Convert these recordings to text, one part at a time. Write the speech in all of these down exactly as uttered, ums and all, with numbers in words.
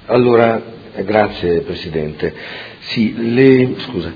Allora, grazie Presidente. Sì, le, scusa,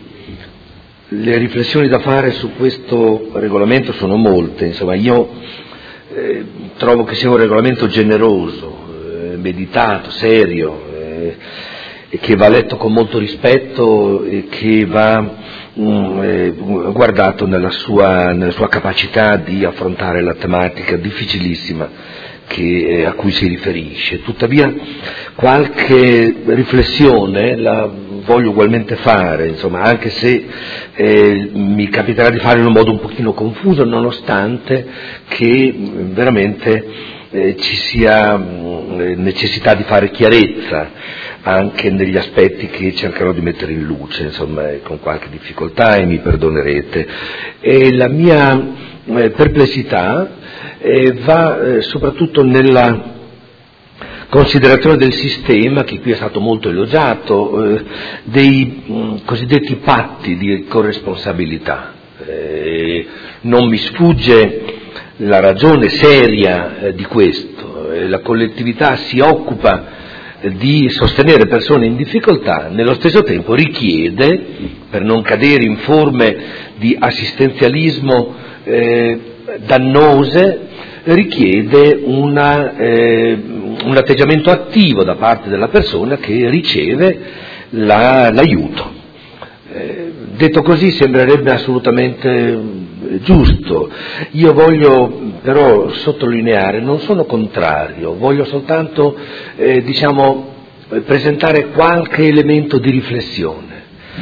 le riflessioni da fare su questo regolamento sono molte. Insomma, io eh, trovo che sia un regolamento generoso, eh, meditato, serio, eh, e che va letto con molto rispetto e che va mh, eh, guardato nella sua, nella sua capacità di affrontare la tematica difficilissima che, a cui si riferisce. Tuttavia qualche riflessione la voglio ugualmente fare, insomma, anche se eh, mi capiterà di fare in un modo un pochino confuso, nonostante che veramente eh, ci sia mh, necessità di fare chiarezza anche negli aspetti che cercherò di mettere in luce, insomma, con qualche difficoltà, e mi perdonerete. E la mia eh, perplessità eh, va eh, soprattutto nella considerazione del sistema, che qui è stato molto elogiato, eh, dei mh, cosiddetti patti di corresponsabilità. Eh, non mi sfugge la ragione seria eh, di questo. Eh, la collettività si occupa di sostenere persone in difficoltà, nello stesso tempo richiede, per non cadere in forme di assistenzialismo eh, dannose, richiede una, eh, un atteggiamento attivo da parte della persona che riceve la, l'aiuto. Eh, detto così sembrerebbe assolutamente giusto. Io voglio però sottolineare, non sono contrario, voglio soltanto eh, diciamo presentare qualche elemento di riflessione.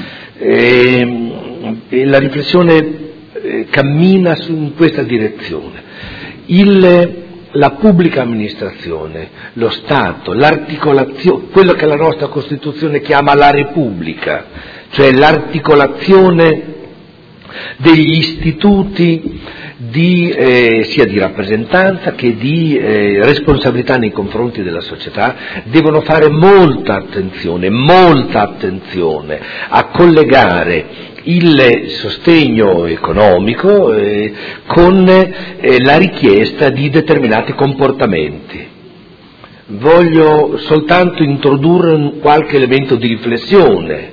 E, e la riflessione eh, cammina su, in questa direzione. Il, la pubblica amministrazione, lo Stato, l'articolazione, quello che la nostra Costituzione chiama la Repubblica, cioè l'articolazione degli istituti di, eh, sia di rappresentanza che di eh, responsabilità nei confronti della società, devono fare molta attenzione, molta attenzione a collegare il sostegno economico eh, con eh, la richiesta di determinati comportamenti. Voglio soltanto introdurre qualche elemento di riflessione,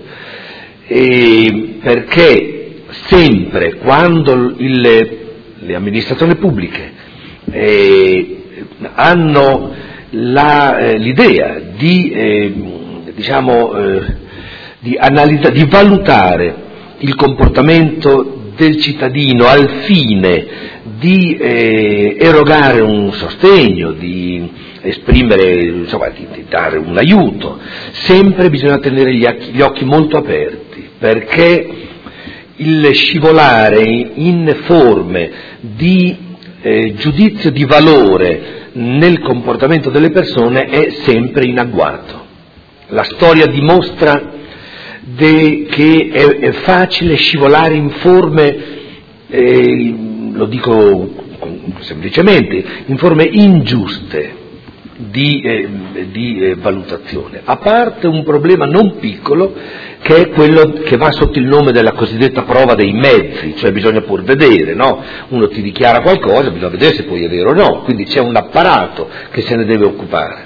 eh, perché sempre quando il, le amministrazioni pubbliche eh, hanno la, eh, l'idea di, eh, diciamo, eh, di, analizza, di valutare il comportamento del cittadino al fine di eh, erogare un sostegno, di esprimere, insomma, di, di dare un aiuto, sempre bisogna tenere gli occhi, gli occhi molto aperti, perché il scivolare in forme di eh, giudizio di valore nel comportamento delle persone è sempre in agguato. La storia dimostra de, che è, è facile scivolare in forme, eh, lo dico semplicemente, in forme ingiuste di, eh, di eh, valutazione, a parte un problema non piccolo che è quello che va sotto il nome della cosiddetta prova dei mezzi, cioè bisogna pur vedere, no? Uno ti dichiara qualcosa, bisogna vedere se poi è vero o no, quindi c'è un apparato che se ne deve occupare.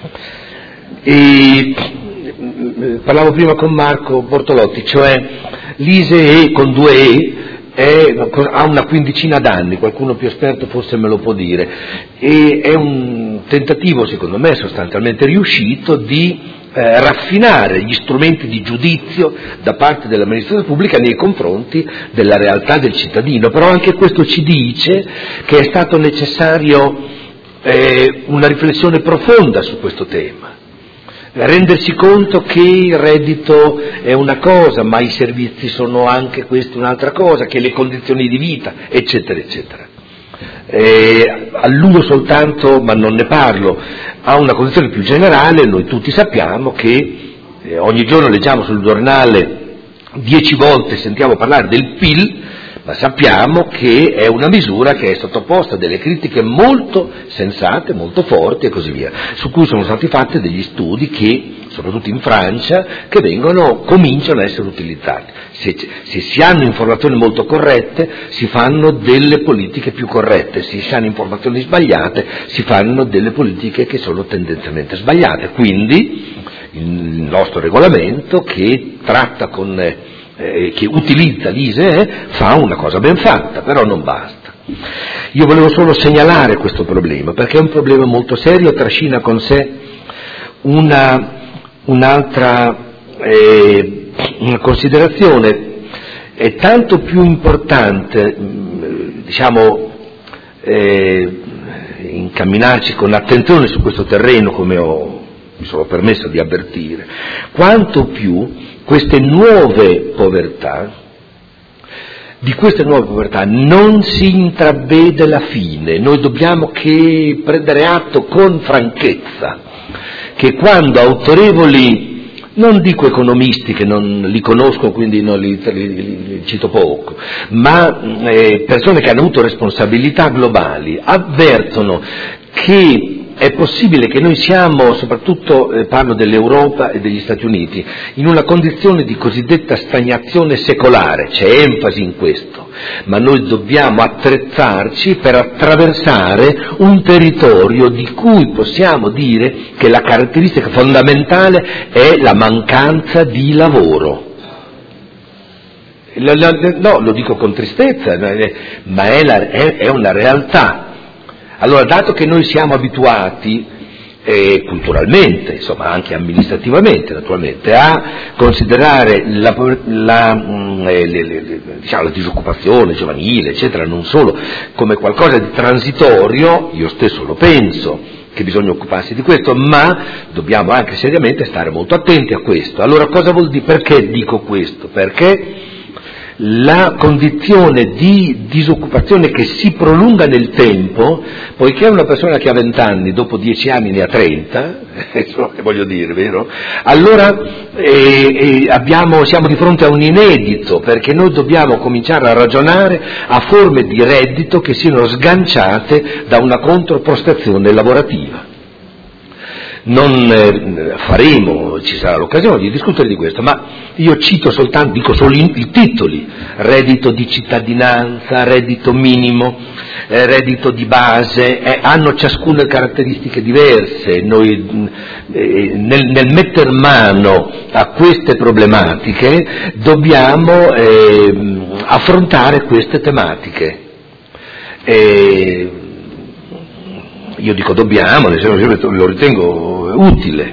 E parlavo prima con Marco Bortolotti, cioè l'I S E E con due E è, ha una quindicina d'anni, qualcuno più esperto forse me lo può dire, e è un tentativo secondo me sostanzialmente riuscito di eh, raffinare gli strumenti di giudizio da parte dell'amministrazione pubblica nei confronti della realtà del cittadino, però anche questo ci dice che è stato necessario eh, una riflessione profonda su questo tema. Rendersi conto che il reddito è una cosa, ma i servizi sono anche questo un'altra cosa, che le condizioni di vita, eccetera, eccetera. Eh, alludo soltanto, ma non ne parlo, a una condizione più generale. Noi tutti sappiamo che eh, ogni giorno leggiamo sul giornale, dieci volte sentiamo parlare del P I L, ma sappiamo che è una misura che è sottoposta a delle critiche molto sensate, molto forti e così via, su cui sono stati fatti degli studi che, soprattutto in Francia, che vengono, cominciano a essere utilizzati. Se, se si hanno informazioni molto corrette, si fanno delle politiche più corrette, se si hanno informazioni sbagliate, si fanno delle politiche che sono tendenzialmente sbagliate. Quindi il nostro regolamento, che tratta con, eh, che utilizza l'I S E E, fa una cosa ben fatta, però non basta. Io volevo solo segnalare questo problema, perché è un problema molto serio, trascina con sé una, un'altra eh, una considerazione. È tanto più importante, diciamo, eh, incamminarci con attenzione su questo terreno, come ho mi sono permesso di avvertire, quanto più queste nuove povertà, di queste nuove povertà non si intravede la fine. Noi dobbiamo che prendere atto con franchezza che quando autorevoli, non dico economisti che non li conosco quindi non li, li, li, li cito poco, ma eh, persone che hanno avuto responsabilità globali avvertono che è possibile che noi siamo, soprattutto eh, parlo dell'Europa e degli Stati Uniti, in una condizione di cosiddetta stagnazione secolare, c'è enfasi in questo, ma noi dobbiamo attrezzarci per attraversare un territorio di cui possiamo dire che la caratteristica fondamentale è la mancanza di lavoro. No, lo dico con tristezza, ma è, la, è, è una realtà. Allora, dato che noi siamo abituati, eh, culturalmente, insomma anche amministrativamente naturalmente, a considerare la, la, mh, le, le, le, diciamo, la disoccupazione giovanile, eccetera, non solo come qualcosa di transitorio, io stesso lo penso, che bisogna occuparsi di questo, ma dobbiamo anche seriamente stare molto attenti a questo. Allora, cosa vuol dire? Perché dico questo? Perché la condizione di disoccupazione che si prolunga nel tempo, poiché una persona che ha venti anni, dopo dieci anni ne ha trenta, è quello che voglio dire, vero? Allora eh, eh, abbiamo, siamo di fronte a un inedito, perché noi dobbiamo cominciare a ragionare a forme di reddito che siano sganciate da una controprestazione lavorativa. Non eh, faremo, ci sarà l'occasione di discutere di questo, ma io cito soltanto, dico solo i, i titoli: reddito di cittadinanza, reddito minimo, eh, reddito di base, eh, hanno ciascuna caratteristiche diverse. Noi eh, nel, nel metter mano a queste problematiche dobbiamo eh, affrontare queste tematiche. Eh, Io dico dobbiamo, nel senso che lo ritengo utile.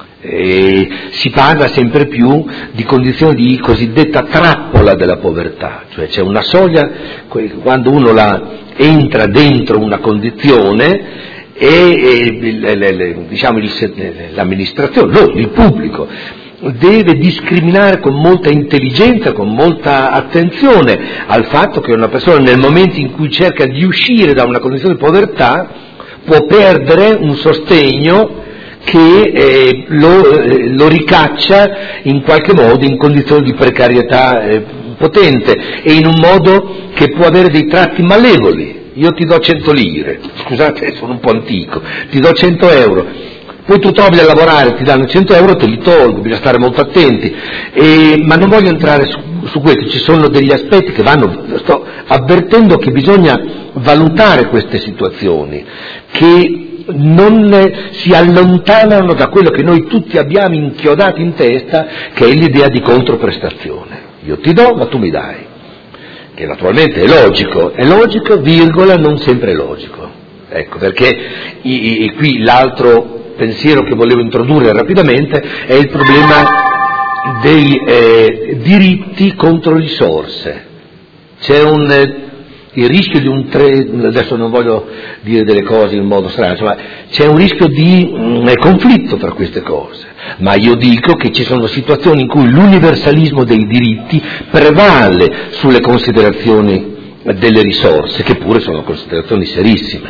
E si parla sempre più di condizioni di cosiddetta trappola della povertà, cioè c'è una soglia, quando uno la entra dentro una condizione e, e le, le, le, diciamo l'amministrazione, no, il pubblico, deve discriminare con molta intelligenza, con molta attenzione al fatto che una persona nel momento in cui cerca di uscire da una condizione di povertà può perdere un sostegno che eh, lo, eh, lo ricaccia in qualche modo in condizioni di precarietà eh, potente e in un modo che può avere dei tratti malevoli. Io ti do cento lire, scusate sono un po' antico, ti do cento euro, poi tu trovi da lavorare, ti danno cento euro, te li tolgo, bisogna stare molto attenti, e, ma non voglio entrare su, su questo, ci sono degli aspetti che vanno, sto avvertendo che bisogna valutare queste situazioni, che non si allontanano da quello che noi tutti abbiamo inchiodato in testa, che è l'idea di controprestazione. Io ti do, ma tu mi dai, che naturalmente è logico, è logico, virgola, non sempre è logico. Ecco, perché i, i, qui l'altro pensiero che volevo introdurre rapidamente è il problema dei eh, diritti contro risorse. C'è un... Eh, il rischio di un tre, adesso non voglio dire delle cose in modo strano, ma c'è un rischio di mh, conflitto tra queste cose, ma io dico che ci sono situazioni in cui l'universalismo dei diritti prevale sulle considerazioni delle risorse, che pure sono considerazioni serissime.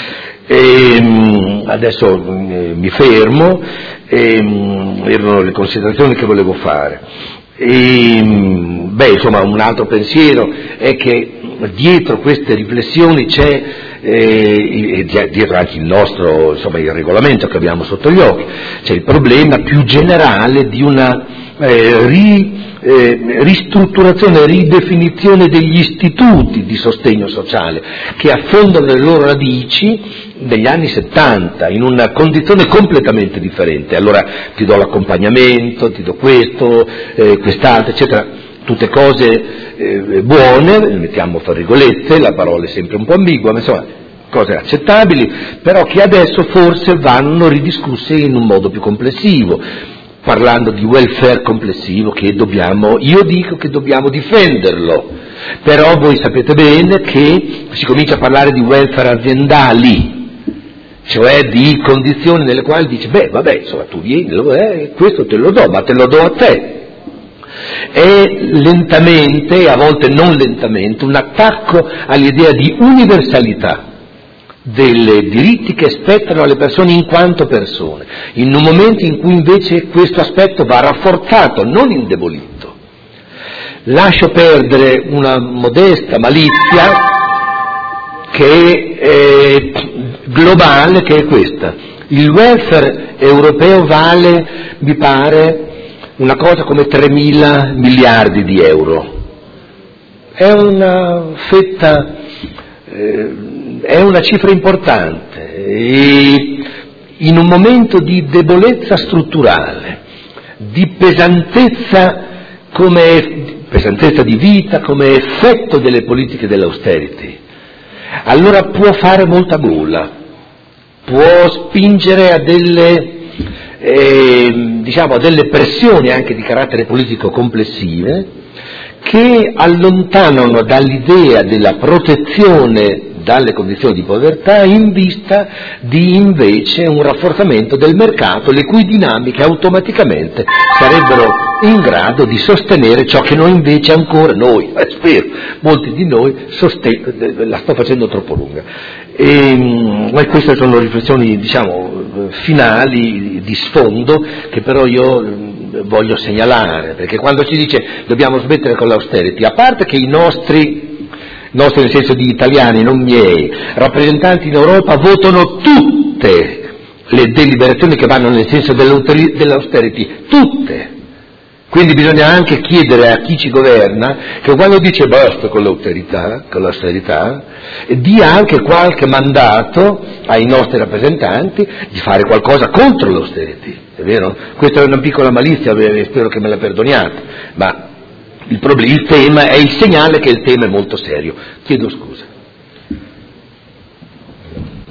E, mh, adesso mh, mi fermo, e, mh, erano le considerazioni che volevo fare. E, beh, insomma, un altro pensiero è che dietro queste riflessioni c'è eh, dietro anche il nostro, insomma, il regolamento che abbiamo sotto gli occhi, c'è il problema più generale di una eh, ri, eh, ristrutturazione, ridefinizione degli istituti di sostegno sociale che affondano le loro radici negli anni settanta in una condizione completamente differente. Allora ti do l'accompagnamento, ti do questo, eh, quest'altro, eccetera, tutte cose eh, buone, mettiamo fra virgolette, la parola è sempre un po' ambigua, ma insomma cose accettabili, però che adesso forse vanno ridiscusse in un modo più complessivo, parlando di welfare complessivo che dobbiamo, io dico che dobbiamo difenderlo, però voi sapete bene che si comincia a parlare di welfare aziendali, cioè di condizioni nelle quali dici, beh vabbè, insomma tu vieni, eh, questo te lo do, ma te lo do a te. È lentamente, a volte non lentamente, un attacco all'idea di universalità dei diritti che spettano alle persone in quanto persone, in un momento in cui invece questo aspetto va rafforzato, non indebolito. Lascio perdere una modesta malizia che è globale, che è questa. Il welfare europeo vale, mi pare, una cosa come tremila miliardi di euro. È una fetta, eh, è una cifra importante e in un momento di debolezza strutturale, di pesantezza come pesantezza di vita come effetto delle politiche dell'austerity, allora può fare molta gola, può spingere a delle Eh, diciamo a delle pressioni anche di carattere politico complessive che allontanano dall'idea della protezione dalle condizioni di povertà in vista di invece un rafforzamento del mercato, le cui dinamiche automaticamente sarebbero in grado di sostenere ciò che noi invece ancora, noi, eh, spero, molti di noi, sosten- la sto facendo troppo lunga. E, ma queste sono riflessioni, diciamo, finali, di sfondo, che però io voglio segnalare, perché quando si dice dobbiamo smettere con l'austerity, a parte che i nostri, nostri nel senso di italiani, non miei, rappresentanti in Europa votano tutte le deliberazioni che vanno nel senso dell'austerity, tutte. Quindi bisogna anche chiedere a chi ci governa che quando dice basta con l'austerità, con l'austerità, dia anche qualche mandato ai nostri rappresentanti di fare qualcosa contro l'austerity, è vero? Questa è una piccola malizia, spero che me la perdoniate, ma il, problema, il tema è il segnale che il tema è molto serio. Chiedo scusa.